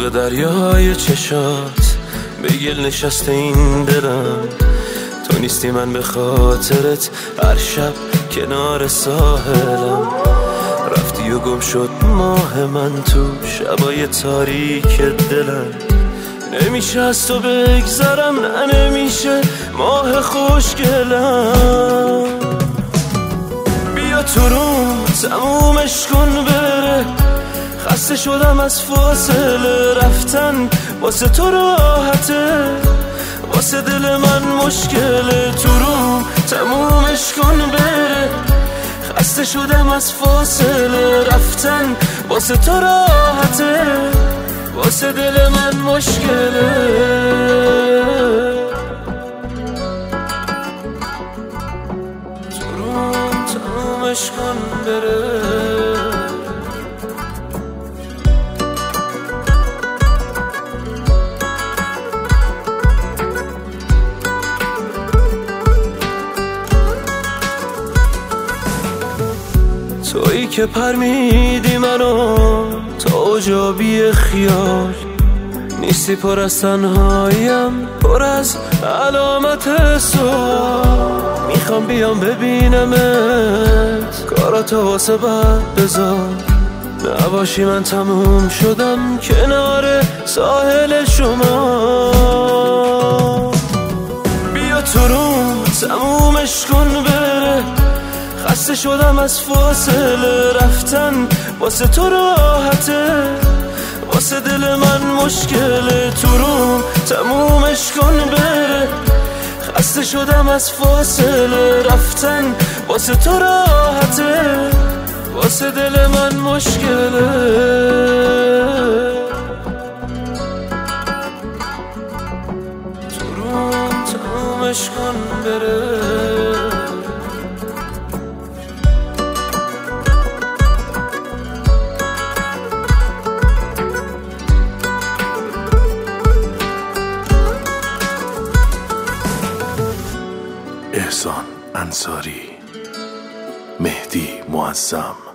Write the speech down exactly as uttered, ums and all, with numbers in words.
به دریای چشات به گل نشسته این دلم. تو نیستی من به خاطرت هر شب کنار ساحلم. رفتی و گم شد ماه من تو شبای تاریک دلم. نمیشه از تو بگذرم، نه نمیشه ماه خوشگلم. بیا تو روم تمومش کن بره، خسته شدم از فاصله رفتن. واسه تو راحته، واسه دل من مشکله. تو روم تمومش کن بره، خسته شدم از فاصله رفتن. واسه تو راحته، واسه دل من مشکله. تو روم تمومش کن بره. تویی که پرمیدی منو تا جابی خیال. نیستی پر از تنهاییم، پر از علامت سوال. میخوام بیام ببینمت، کاراتو واسه بعد بذار. نباشی من تموم شدم کنار ساحل شما. بیا تو روم تمومش کن بره، خسته شدم از فاصله رفتن. واسه تو راحته، واسه دل من مشکله. تو روم تمومش کن بره، خسته شدم از فاصله رفتن. واسه تو راحته، واسه دل من مشکله. تو روم تمومش کن بره. احسان انصاری، مهدی معظم.